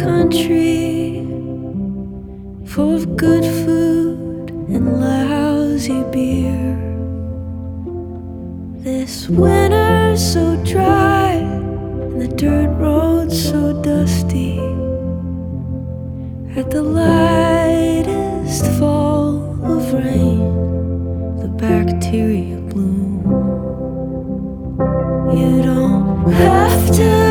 country full of good food and lousy beer. This winter's so dry and the dirt road's so dusty. At the lightest fall of rain, the bacteria bloom. You don't have to